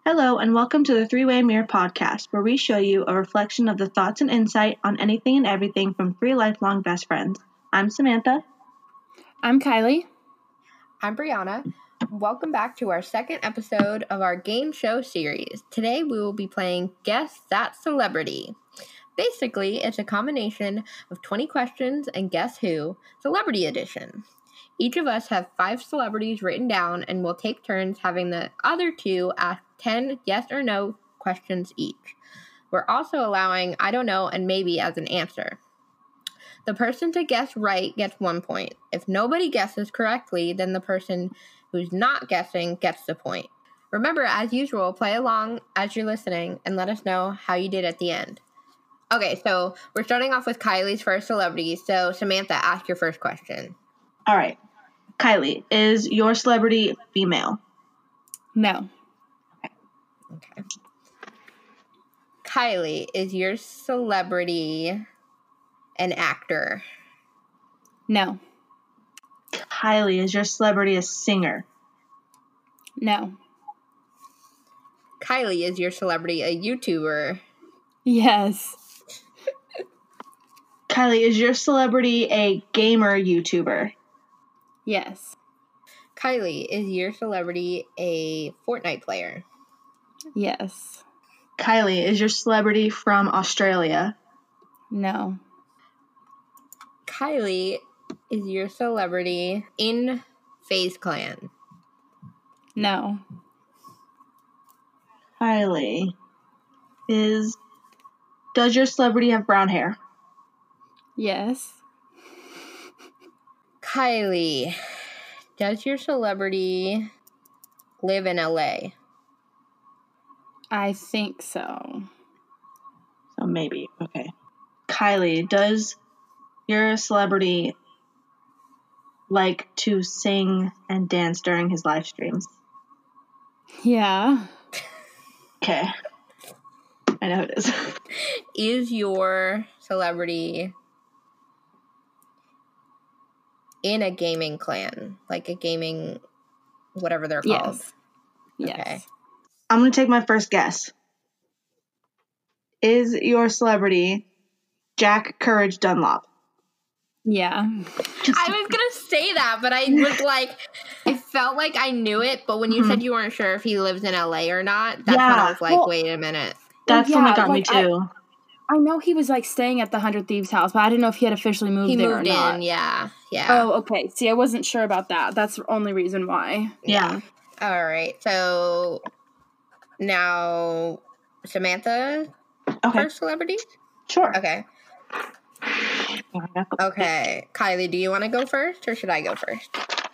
Hello, and welcome to the Three-Way Mirror podcast, where we show you a reflection of the thoughts and insight on anything and everything from three lifelong best friends. I'm Samantha. I'm Kylie. I'm Brianna. Welcome back to our second episode of our game show series. Today we will be playing Guess That Celebrity. Basically, it's a combination of 20 questions and Guess Who, Celebrity Edition. Each of us have 5 celebrities written down, and we'll take turns having the other 2 ask 10 yes or no questions each. We're also allowing I don't know and maybe as an answer. The person to guess right gets 1 point. If nobody guesses correctly, then the person who's not guessing gets the point. Remember, as usual, play along as you're listening and let us know how you did at the end. Okay, so we're starting off with Kylie's first celebrity. So, Samantha, ask your first question. All right. Kylie, is your celebrity female? No. Okay. Kylie, is your celebrity an actor? No. Kylie, is your celebrity a singer? No. Kylie, is your celebrity a YouTuber? Yes. Kylie, is your celebrity a gamer YouTuber? Yes. Kylie, is your celebrity a Fortnite player? Yes. Kylie, is your celebrity from Australia? No. Kylie, is your celebrity in FaZe Clan? No. Kylie, does your celebrity have brown hair? Yes. Kylie, does your celebrity live in LA? I think so. So maybe. Okay. Kylie, does your celebrity like to sing and dance during his live streams? Yeah. Okay. I know it is. Is your celebrity in a gaming clan? Like a gaming, whatever they're called? Yes. Yes. Okay. I'm going to take my first guess. Is your celebrity Jack Courage Dunlop? Yeah. I was going to say that, but I was like, I felt like I knew it, but when you said you weren't sure if he lives in LA or not, that's when I was like, wait a minute. That's when it got me too. I know he was like staying at the 100 Thieves house, but I didn't know if he had officially moved there or not. He moved in, yeah. Oh, okay. See, I wasn't sure about that. That's the only reason why. Yeah. All right. So now, Samantha, first celebrity? Sure. Okay. Okay. Kylie, do you want to go first or should I go first?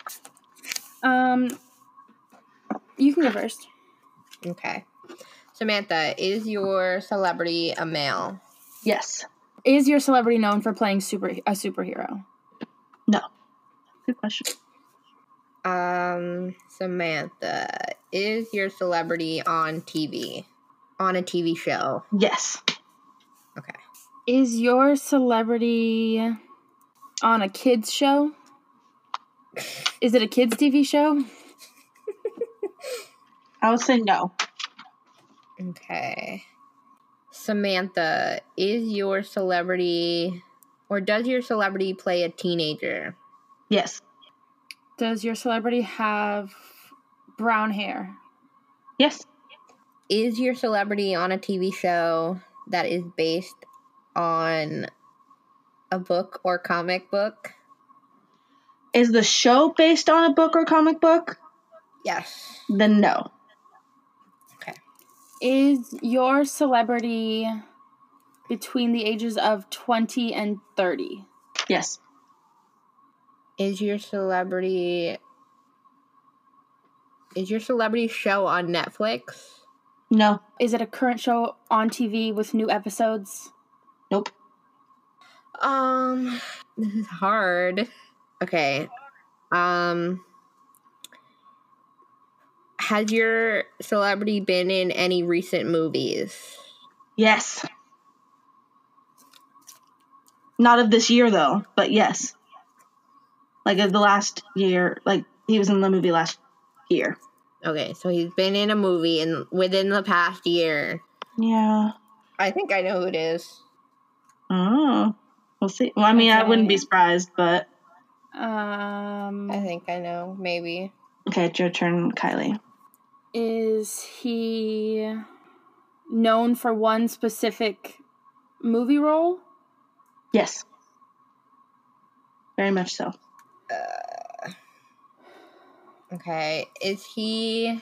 You can go first. Okay. Samantha, is your celebrity a male? Yes. Is your celebrity known for playing a superhero? No. Good question. Samantha, is your celebrity on TV? On a TV show? Yes. Okay. Is your celebrity on a kids show? Is it a kids TV show? I would say no. Okay. Samantha, is your celebrity, or does your celebrity play a teenager? Yes. Does your celebrity have brown hair? Yes. Is your celebrity on a TV show that is based on a book or comic book? Is the show based on a book or comic book? Yes. Then no. Okay. Is your celebrity between the ages of 20 and 30? Yes. Is your celebrity show on Netflix? No. Is it a current show on TV with new episodes? Nope. This is hard. Okay. Has your celebrity been in any recent movies? Yes. Not of this year, though, but yes. Like, of the last year, like, he was in the movie last year. Okay, so he's been in a movie within the past year. Yeah. I think I know who it is. Oh. We'll see. Well, I mean, I wouldn't be Okay. surprised, but... I think I know, maybe. Okay, it's your turn, Kylie. Is he known for one specific movie role? Yes. Very much so. Okay, is he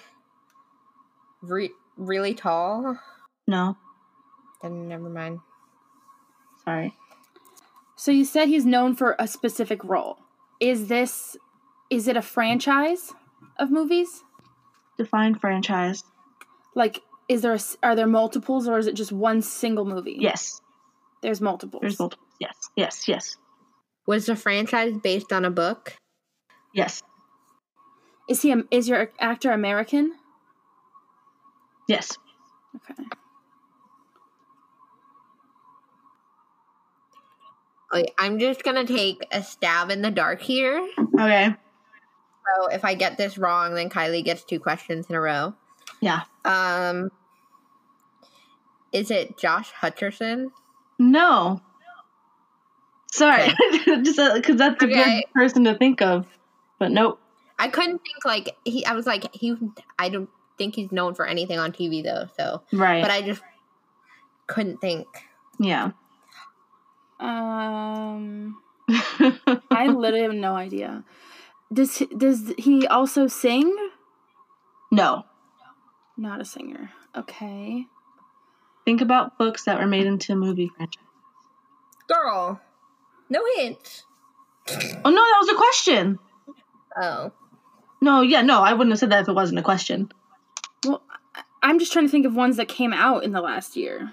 really tall? No. Then never mind. Sorry. So you said he's known for a specific role. Is it a franchise of movies? Define franchise. Like, are there multiples, or is it just one single movie? Yes. There's multiples. There's multiple. Yes. Yes. Yes. Was the franchise based on a book? Yes. Is your actor American? Yes. Okay. Okay, I'm just gonna take a stab in the dark here. Okay. So if I get this wrong, then Kylie gets 2 questions in a row. Yeah. Is it Josh Hutcherson? No. Sorry. Okay. Just because that's a good person to think of. But nope. I couldn't think I don't think he's known for anything on TV though, so. Right. But I just couldn't think. Yeah. I literally have no idea. Does he also sing? No. Not a singer. Okay. Think about books that were made into a movie franchise. Girl. No hints. Oh, no, that was a question. Oh. No, I wouldn't have said that if it wasn't a question. Well, I'm just trying to think of ones that came out in the last year.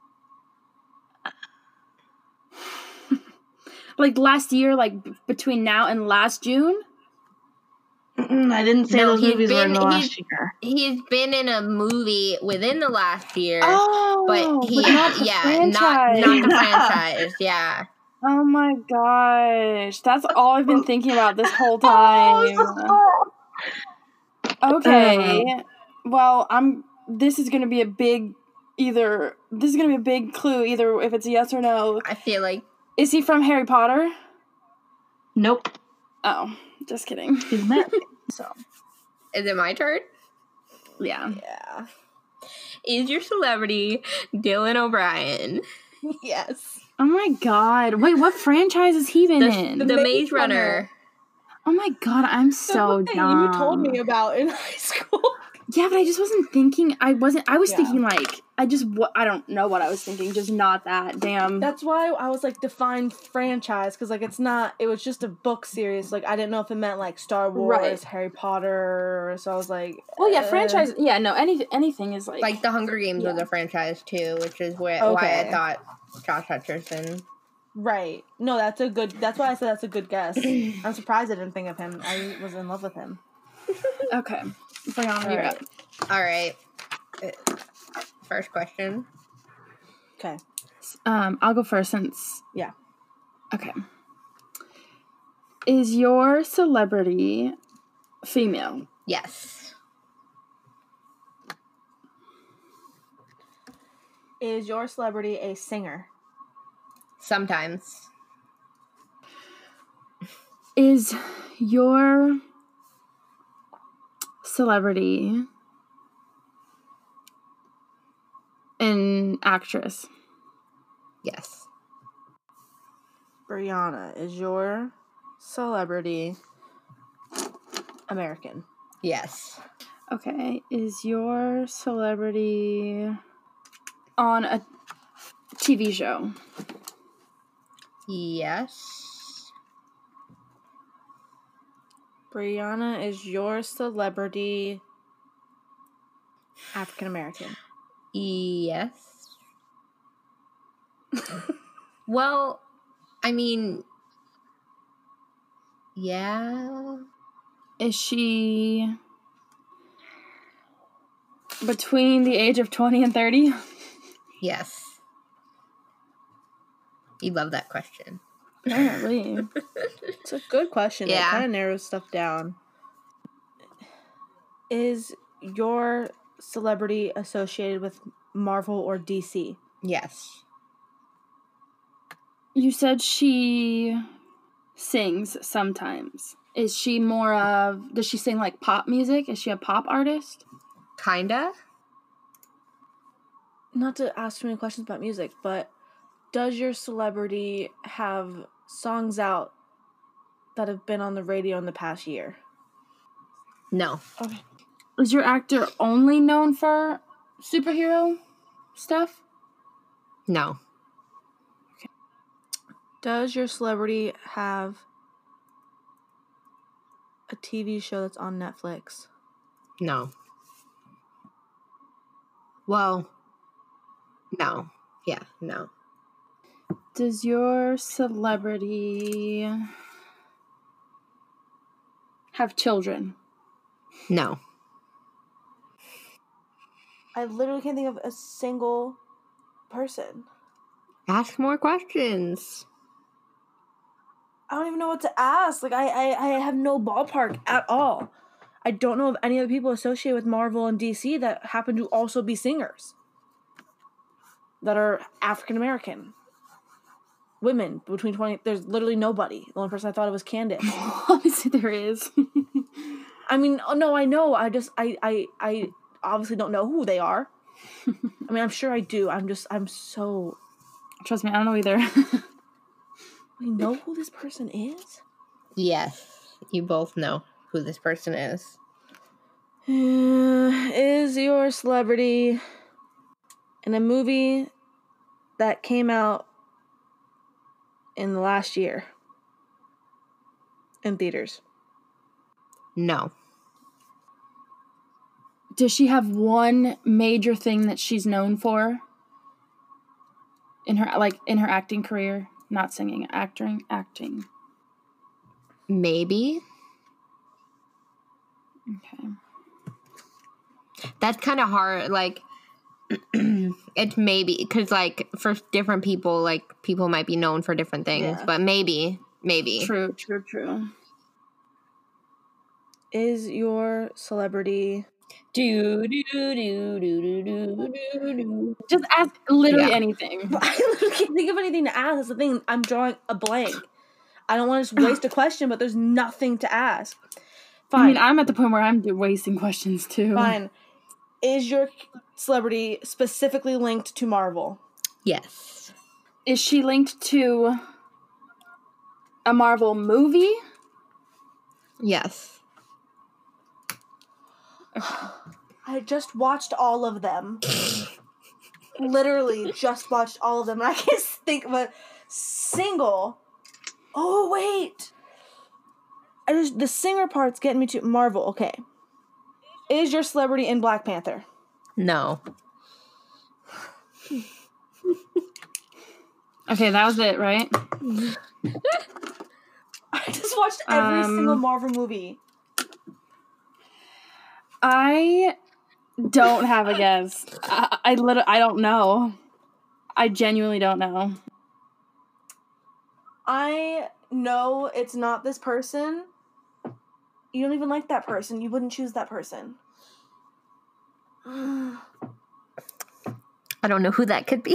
Like last year, like between now and last June? I didn't say those movies were in the last year. He's been in a movie within the last year. Oh, but not the franchise. Not the franchise, yeah. Oh my gosh. That's all I've been thinking about this whole time. Okay. Well, this is going to be a big clue, either if it's a yes or no. I feel like. Is he from Harry Potter? Nope. Oh, just kidding. He's American, so. Is it my turn? Yeah. Yeah. Is your celebrity Dylan O'Brien? Yes. Oh my god. Wait, what franchise has he been in? The Maze Runner. Oh my god, I'm so dumb. You told me about in high school. Yeah, but I just wasn't thinking. I was thinking like, I don't know what I was thinking. Just not that. Damn. That's why I was like, define franchise, because like it was just a book series. Like I didn't know if it meant like Star Wars, Right. Harry Potter. So I was like, Well, yeah, franchise. Yeah, no, anything is like Like the Hunger Games was a franchise too, which is why I thought Josh Hutcherson. Right. No, that's why I said that's a good guess. I'm surprised I didn't think of him. I was in love with him. Okay. Brianna, you're up. All right. First question. Okay. I'll go first since. Yeah. Okay. Is your celebrity female? Yes. Is your celebrity a singer? Sometimes. Is your celebrity an actress? Yes. Brianna, is your celebrity American? Yes. Okay. Is your celebrity on a TV show? Yes. Brianna, is your celebrity African American? Yes. Well, I mean, yeah. Is she between the age of 20 and 30? Yes. You love that question. Apparently. It's a good question. Yeah. It kind of narrows stuff down. Is your celebrity associated with Marvel or DC? Yes. You said she sings sometimes. Is she more of... Does she sing, like, pop music? Is she a pop artist? Kinda. Not to ask too many questions about music, but does your celebrity have songs out that have been on the radio in the past year? No. Okay. Is your actor only known for superhero stuff? No. Does your celebrity have a TV show that's on Netflix? No. Well, no. Yeah, no. Does your celebrity have children? No. I literally can't think of a single person. Ask more questions. I don't even know what to ask. Like, I have no ballpark at all. I don't know of any other people associated with Marvel and DC that happen to also be singers. That are African American. Women between 20... There's literally nobody. The only person I thought of was Candace. Obviously there is. I mean, no, I know. I obviously don't know who they are. I mean, I'm sure I do. I'm so... Trust me, I don't know either. We know who this person is? Yes. You both know who this person is. Is your celebrity in a movie that came out in the last year in theaters? No. Does she have one major thing that she's known for in her acting career? Not singing, acting. Maybe. Okay. That's kind of hard. Like, it's maybe because, like, for different people, like, people might be known for different things, Yeah. but maybe. True. Is your celebrity... Just ask literally Yeah. anything. I literally can't think of anything to ask. That's the thing. I'm drawing a blank. I don't want to just waste a question, but there's nothing to ask. Fine. I mean, I'm at the point where I'm wasting questions too. Fine. Is your celebrity specifically linked to Marvel? Yes. Is she linked to a Marvel movie? Yes. I just watched all of them. Literally just watched all of them. And I can't think of a single... Oh, wait. The singer part's getting me to... Marvel, okay. Is your celebrity in Black Panther? No. Okay, that was it, right? I just watched every single Marvel movie. I don't have a guess. I don't know. I genuinely don't know. I know it's not this person. You don't even like that person. You wouldn't choose that person. I don't know who that could be.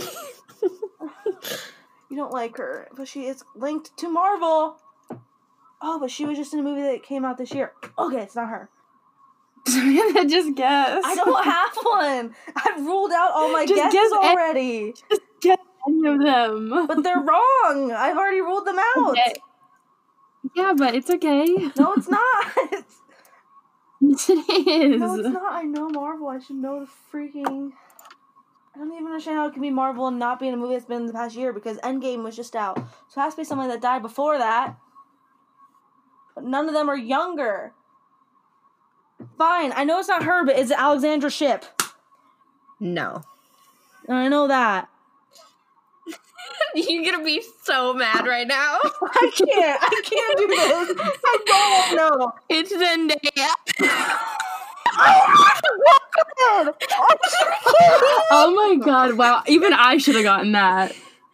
You don't like her, but she is linked to Marvel. Oh, but she was just in a movie that came out this year. Okay, it's not her. Just guess. I don't have one. I've ruled out all my guesses guess already. Just guess any of them. But they're wrong. I've already ruled them out. Okay. Yeah, but it's okay. No, it's not. Yes, it is. No, it's not. I know Marvel. I should know the freaking... I don't even understand how it can be Marvel and not be in a movie that's been in the past year because Endgame was just out. So it has to be someone that died before that. But none of them are younger. Fine. I know it's not her, but is it Alexandra Shipp? No. I know that. You're gonna be so mad right now. I can't do this. I don't know. It's Zendaya. Oh my god, wow. Even I should have gotten that.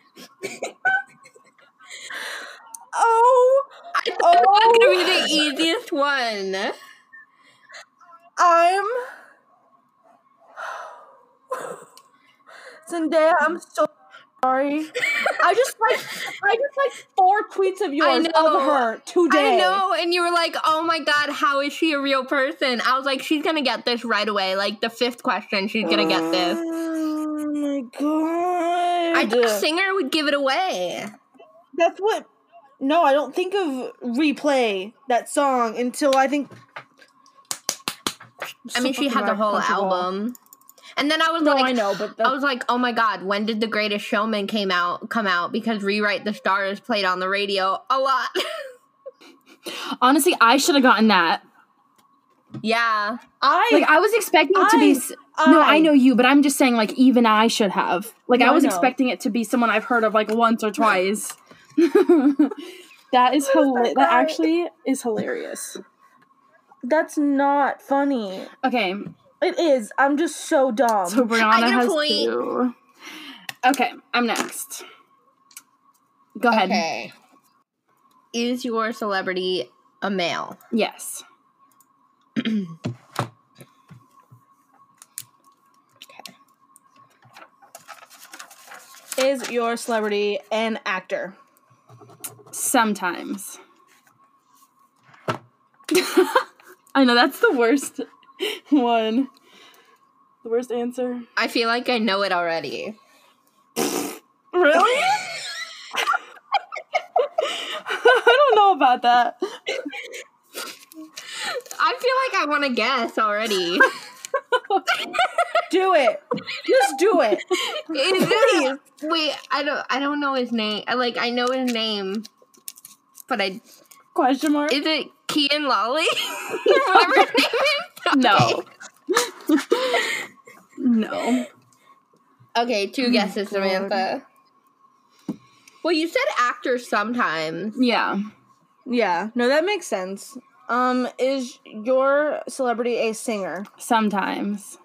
I thought it was gonna be the easiest one. I'm Zendaya, I'm so sorry. I just like 4 tweets of yours know. of her today. I know, and you were like, oh my god, how is she a real person? I was like, she's gonna get this right away. Like, the 5th question, she's gonna get this. Oh my god. I thought Singer would give it away. That's what... No, I don't think of Replay, that song, until I think... I mean, she had the whole album. And then I was No, like, I know, but I was like, oh my god, when did The Greatest Showman come out? Because Rewrite the Stars played on the radio a lot. Honestly, I should have gotten that. Yeah. I was expecting it to be... No, I know you, but I'm just saying, like, even I should have. Like, No, I was I know. expecting it to be someone I've heard of, like, once or twice. That is that that guy? actually is hilarious. That's not funny. Okay, It is. I'm just so dumb. so Brianna I get a has point. 2. Okay, I'm next. Go ahead. Okay. Is your celebrity a male? Yes. Okay. Is your celebrity an actor? Sometimes. I know, that's the worst one. The worst answer. I feel like I know it already. Really? I don't know about that. I feel like I want to guess already. Do it. Just do it. Please. Wait, I don't know his name. I know his name, but Question mark? is it Kian Lawley? Whatever his name is? No. No. Okay, 2 guesses, God. Samantha. Well, you said actor sometimes. Yeah. Yeah. No, that makes sense. Is your celebrity a singer? Sometimes.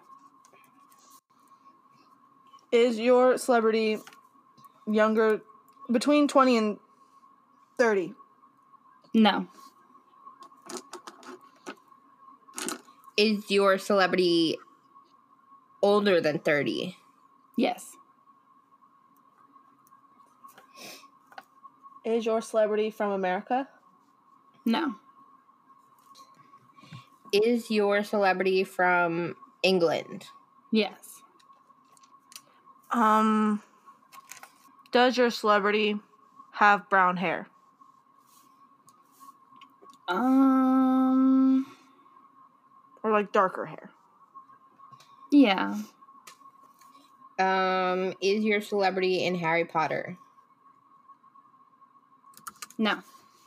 Is your celebrity younger, between 20 and 30? No. Is your celebrity older than 30? Yes. Is your celebrity from America? No. Is your celebrity from England? Yes. Does your celebrity have brown hair? Or like darker hair? Yeah. Is your celebrity in Harry Potter? No.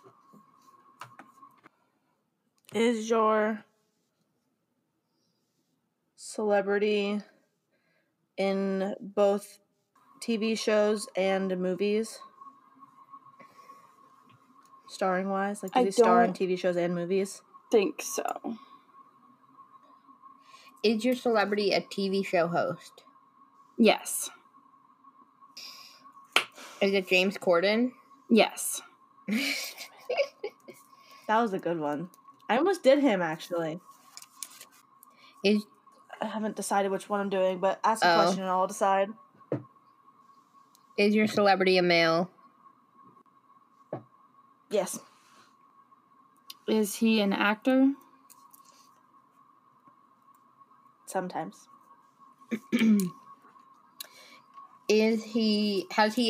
Is your celebrity in both TV shows and movies? Starring wise? Like, does I he star in don't- TV shows and movies? Think so. Is your celebrity a TV show host? Yes. Is it James Corden? Yes. That was a good one. I almost did him, actually. Is I haven't decided which one I'm doing, but ask a Oh. question and I'll decide. your celebrity a male? Yes. Is he an actor? Sometimes. Is he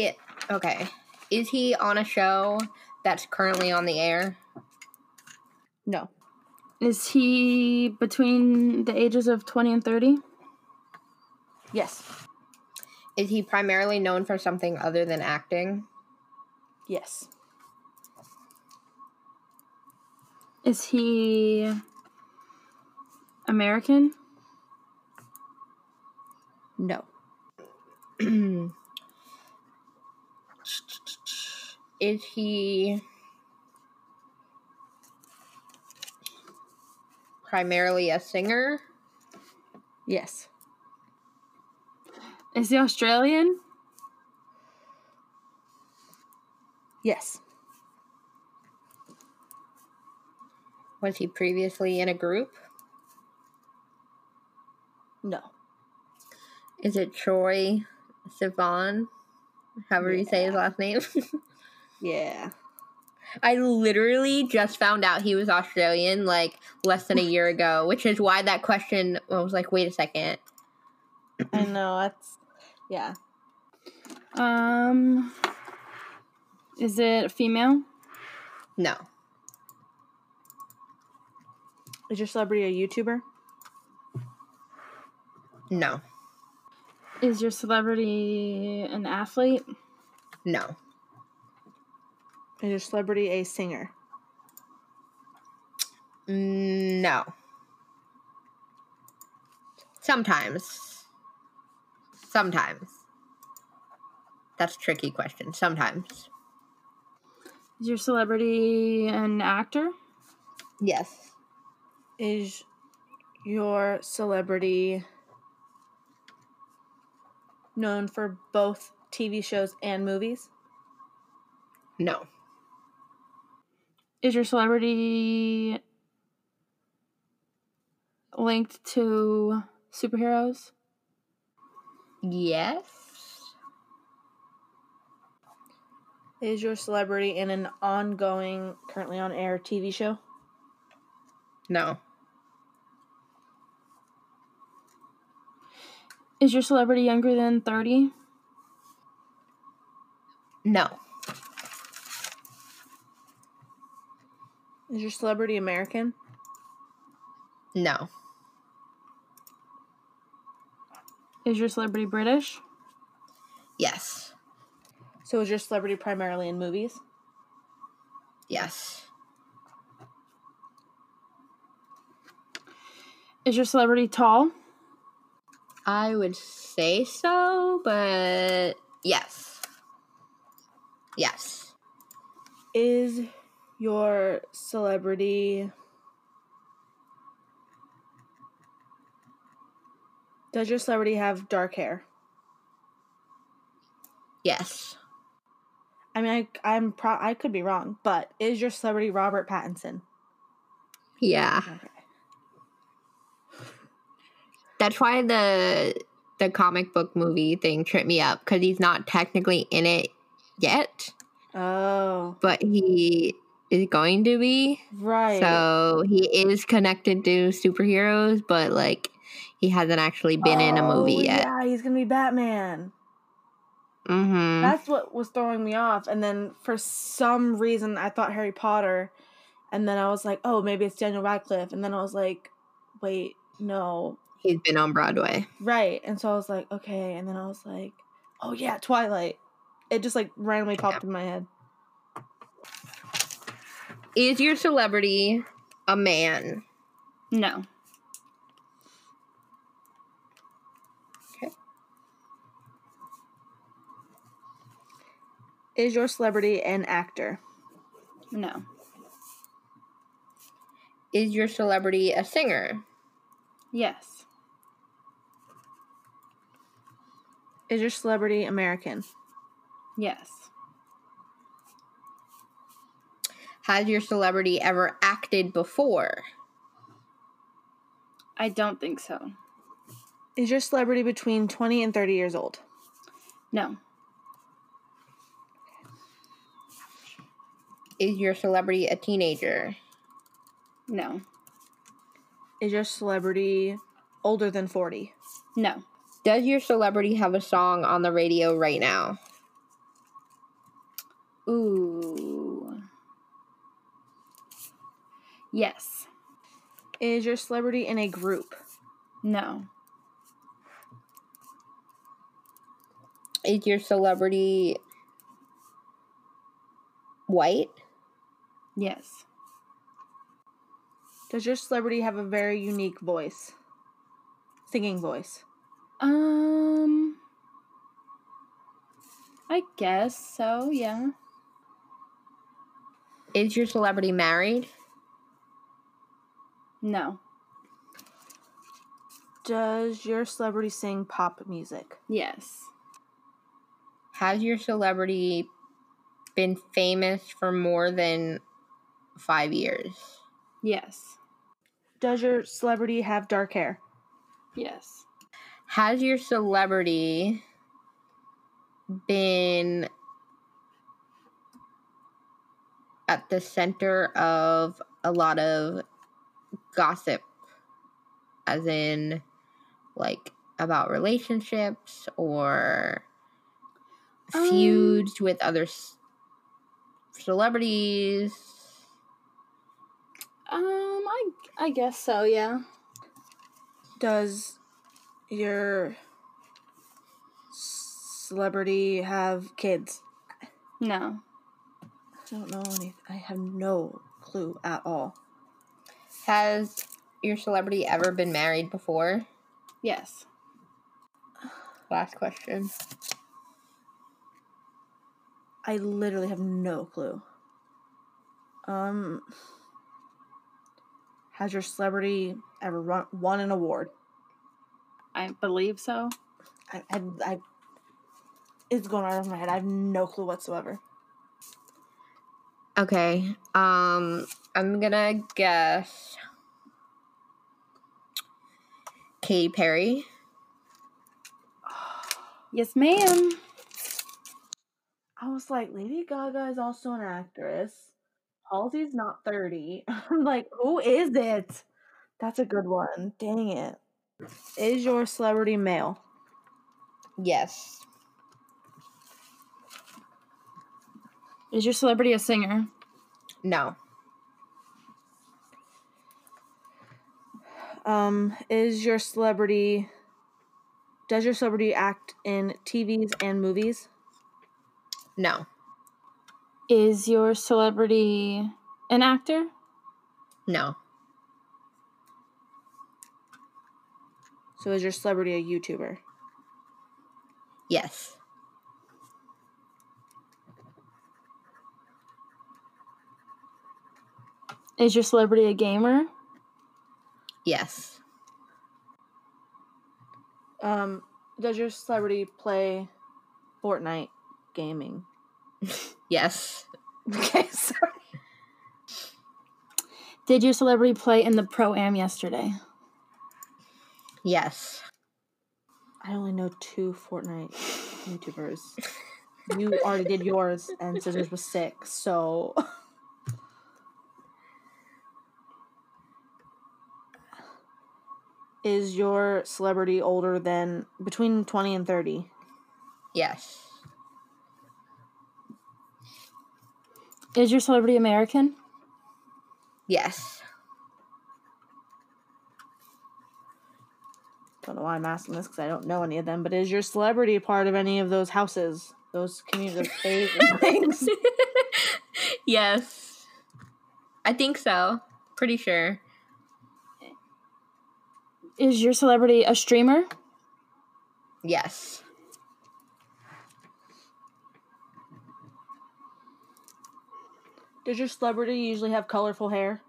on a show that's currently on the air? No. Is he between the ages of 20 and 30? Yes. Is he primarily known for something other than acting? Yes. Is he American? No. Is he primarily a singer? Yes. Is he Australian? Yes. Was he previously in a group? No. Is it Troy Sivan, however you say his last name. Yeah. I literally just found out he was Australian like less than a year ago, which is why that question, I was like, wait a second. I know, that's, yeah. Is it female? No. Is your celebrity a YouTuber? No. Is your celebrity an athlete? No. Is your celebrity a singer? No. Sometimes. That's a tricky question. Sometimes. Is your celebrity an actor? Yes. Is your celebrity known for both TV shows and movies? No. Is your celebrity linked to superheroes? Yes. Is your celebrity in an ongoing, currently on air TV show? No. Is your celebrity younger than 30? No. Is your celebrity American? No. Is your celebrity British? Yes. So is your celebrity primarily in movies? Yes. Is your celebrity tall? I would say so, but yes. Yes. Is your celebrity... Does your celebrity have dark hair? Yes. I mean, I could be wrong, but is your celebrity Robert Pattinson? Yeah. Okay. That's why the comic book movie thing tripped me up, because he's not technically in it yet, Oh. but he is going to be. Right. So he is connected to superheroes, but like he hasn't actually been in a movie yet. Yeah, he's gonna be Batman. Mm-hmm. That's what was throwing me off. And then for some reason, I thought Harry Potter, and then I was like, oh, maybe it's Daniel Radcliffe. And then I was like, wait, no. He's been on Broadway. Right. And so I was like, okay. And then I was like, oh yeah, Twilight. It just like randomly popped in my head. Is your celebrity a man? No. Okay. Is your celebrity an actor? No. Is your celebrity a singer? Yes. Is your celebrity American? Yes. Has your celebrity ever acted before? I don't think so. Is your celebrity between 20 and 30 years old? No. Is your celebrity a teenager? No. Is your celebrity older than 40? No. Does your celebrity have a song on the radio right now? Ooh. Yes. Is your celebrity in a group? No. Is your celebrity white? Yes. Does your celebrity have a very unique voice? Singing voice? I guess so, yeah. Is your celebrity married? No. Does your celebrity sing pop music? Yes. Has your celebrity been famous for more than 5 years? Yes. Does your celebrity have dark hair? Yes. Has your celebrity been at the center of a lot of gossip, as in, like, about relationships or feuds with other celebrities? I guess so, yeah. Does your celebrity have kids? No. I don't know anything. I have no clue at all. Has your celebrity ever been married before? Yes. Last question. I literally have no clue. Has your celebrity ever won an award? I believe so. I it's going right over my head. I have no clue whatsoever. Okay. I'm gonna guess Katy Perry. Yes, ma'am. I was like, Lady Gaga is also an actress. Halsey's not 30. I'm like, who is it? That's a good one. Dang it. Is your celebrity male? Yes. Is your celebrity a singer? No. Does your celebrity act in TVs and movies? No. Is your celebrity an actor? No. So is your celebrity a YouTuber? Yes. Is your celebrity a gamer? Yes. Does your celebrity play Fortnite gaming? Yes. Okay, sorry. Did your celebrity play in the Pro-Am yesterday? Yes. I only know 2 Fortnite YouTubers. You already did yours, and Scissors was 6, so... Is your celebrity older than between 20 and 30? Yes. Is your celebrity American? Yes. Don't know why I'm asking this because I don't know any of them, but is your celebrity a part of any of those houses? Those community things? Yes. I think so. Pretty sure. Is your celebrity a streamer? Yes. Does your celebrity usually have colorful hair?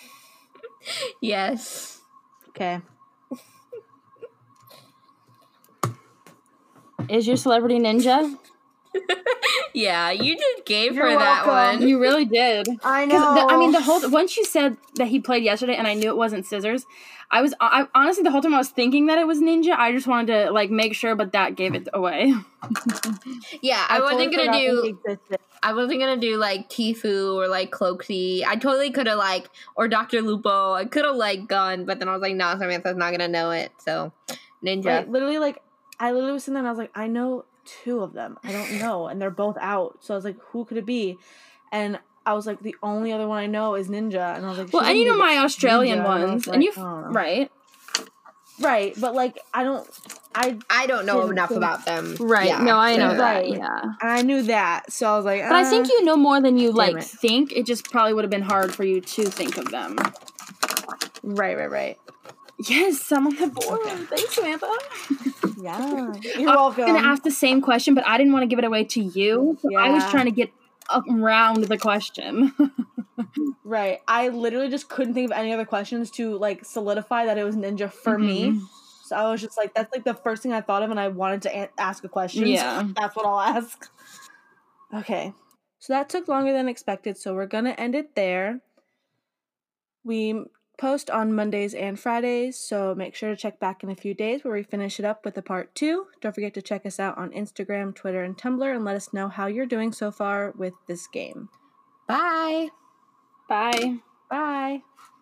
Yes. Okay. Is your celebrity Ninja? Yeah, you just gave You're her that welcome. one. You really did. I 'Cause know. the whole once you said that he played yesterday, and I knew it wasn't Scissors, I honestly the whole time I was thinking that it was Ninja. I just wanted to like make sure, but that gave it away. Yeah, I wasn't totally gonna forgot do. he existed. I wasn't gonna do like Tifu or like Cloaksy. I totally could have like or Dr. Lupo. I could have like gone, but then I was like, no, Samantha's not gonna know it. So Ninja. Like, literally, like, I literally was sitting there and I was like, I know 2 of them. I don't know. And they're both out. So I was like, who could it be? And I was like, the only other one I know is Ninja. And I was like, Well, she and you know wouldn't be my Australian Ninja. And I was ones, like, and you I don't know. right, Right, but like, I don't know didn't enough think- about them. right. Yeah, No, I know so- that. Right. Yeah, and I knew that. So I was like, but I think you know more than you like it. think. It just probably would have been hard for you to think of them. Right. Yes, I'm on the board. Okay. Thanks, Samantha. Yeah. You're I welcome. was gonna ask the same question, but I didn't want to give it away to you. So I was Yeah. trying to get around the question. Right. I literally just couldn't think of any other questions to like solidify that it was Ninja for me. So I was just like, that's like the first thing I thought of, and I wanted to ask a question. Yeah. So that's what I'll ask. Okay. So that took longer than expected, so we're gonna end it there. We post on Mondays and Fridays, so make sure to check back in a few days where we finish it up with a part 2. Don't forget to check us out on Instagram, Twitter, and Tumblr, and let us know how you're doing so far with this game. Bye. Bye. Bye!